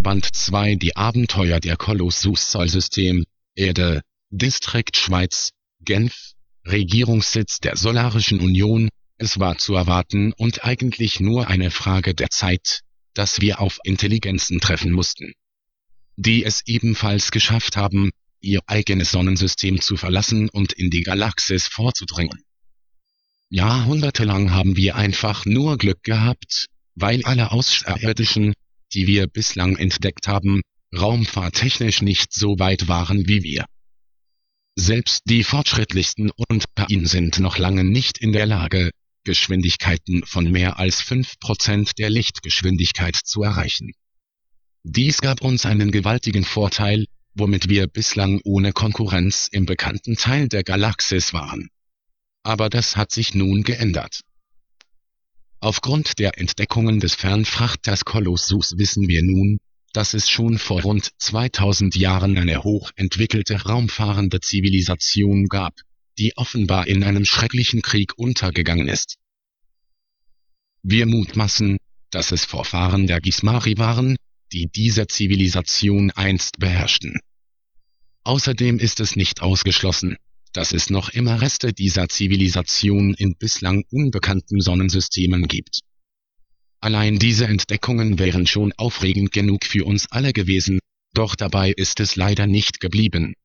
Band 2 Die Abenteuer der Colossus-Solarsystem, Erde, Distrikt Schweiz, Genf, Regierungssitz der Solarischen Union. Es war zu erwarten und eigentlich nur eine Frage der Zeit, dass wir auf Intelligenzen treffen mussten, die es ebenfalls geschafft haben, ihr eigenes Sonnensystem zu verlassen und in die Galaxis vorzudringen. Jahrhundertelang haben wir einfach nur Glück gehabt, weil alle Außerirdischen, die wir bislang entdeckt haben, raumfahrttechnisch nicht so weit waren wie wir. Selbst die fortschrittlichsten unter ihnen sind noch lange nicht in der Lage, Geschwindigkeiten von mehr als 5% der Lichtgeschwindigkeit zu erreichen. Dies gab uns einen gewaltigen Vorteil, womit wir bislang ohne Konkurrenz im bekannten Teil der Galaxis waren. Aber das hat sich nun geändert. Aufgrund der Entdeckungen des Fernfrachters Colossus wissen wir nun, dass es schon vor rund 2000 Jahren eine hochentwickelte raumfahrende Zivilisation gab, die offenbar in einem schrecklichen Krieg untergegangen ist. Wir mutmaßen, dass es Vorfahren der Gismari waren, die diese Zivilisation einst beherrschten. Außerdem ist es nicht ausgeschlossen, dass es noch immer Reste dieser Zivilisation in bislang unbekannten Sonnensystemen gibt. Allein diese Entdeckungen wären schon aufregend genug für uns alle gewesen, doch dabei ist es leider nicht geblieben.